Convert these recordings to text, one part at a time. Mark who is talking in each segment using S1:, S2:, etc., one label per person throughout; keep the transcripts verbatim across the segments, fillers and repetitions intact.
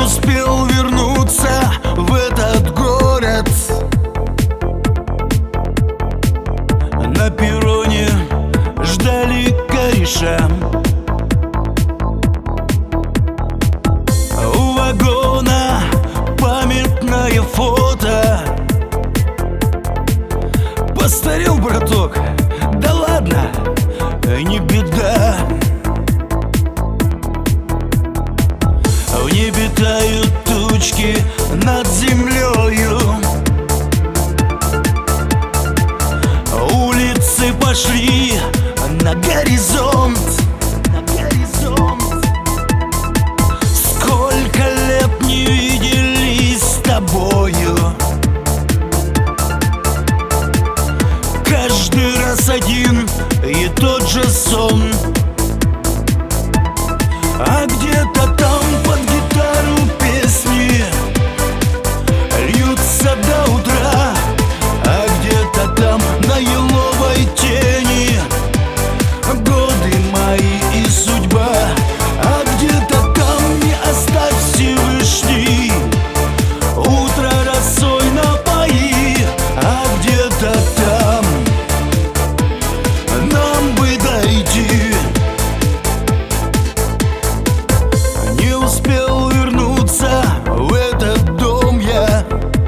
S1: успел вернуться в этот город. На перроне ждали кореша. У вагона памятное фото. Постарел, браток, да ладно, не беда. В небе тают тучки над землею. Улицы пошли на горизонт. На горизонт. Сколько лет не виделись с тобою. Каждый раз один и тот же сон. А где-то там под гитару песни льются до утра. А где-то там на еловой тени годы мои и судьба. А где-то там не оставь Всевышний утро росой напои. А где-то там нам бы дойти. Не успел вернуться в этот дом я.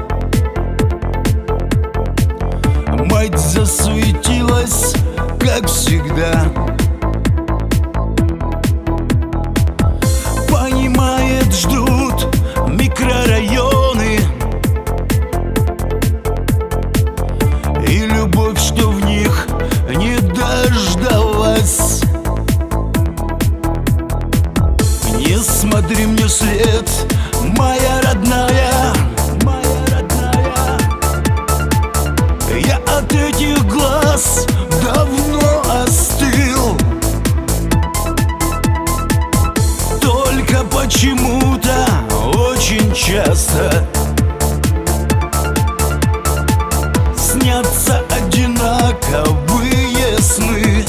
S1: Мать засуетилась, как всегда. Понимает, ждут микрорайоны. И любовь, что в них не дождалась. Не смотри мне вслед, моя родная, моя родная. Я от этих глаз давно остыл. Только почему-то очень часто снятся одинаковые сны.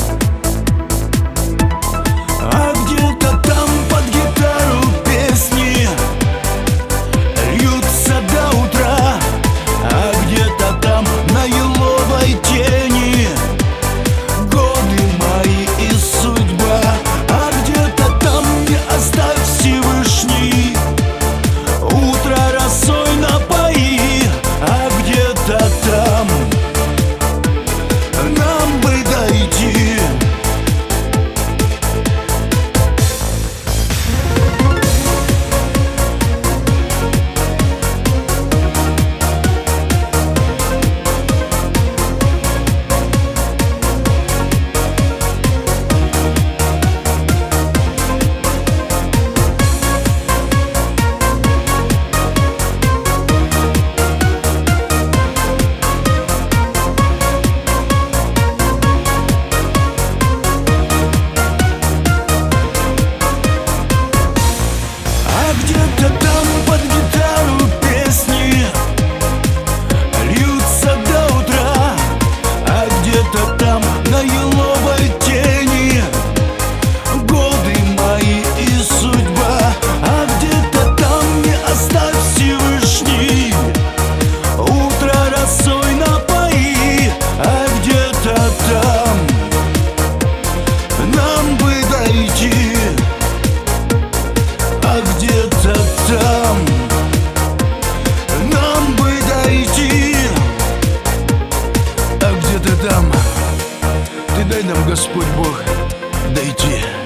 S1: А где-то там под гитару песни льются до утра. А где-то там на еловой тени годы мои и судьба. А где-то там не оставь Всевышний утро росой напои. А где-то там нам бы дойти. А где-то там под гитару песни льются до утра. А где-то там на еловой тени годы мои и судьба. А где-то там не оставь Всевышний утро росой напои. А где-то там нам бы дойти. А где-то там нам бы дойти. А где-то там ты дай нам, Господь Бог, дойти.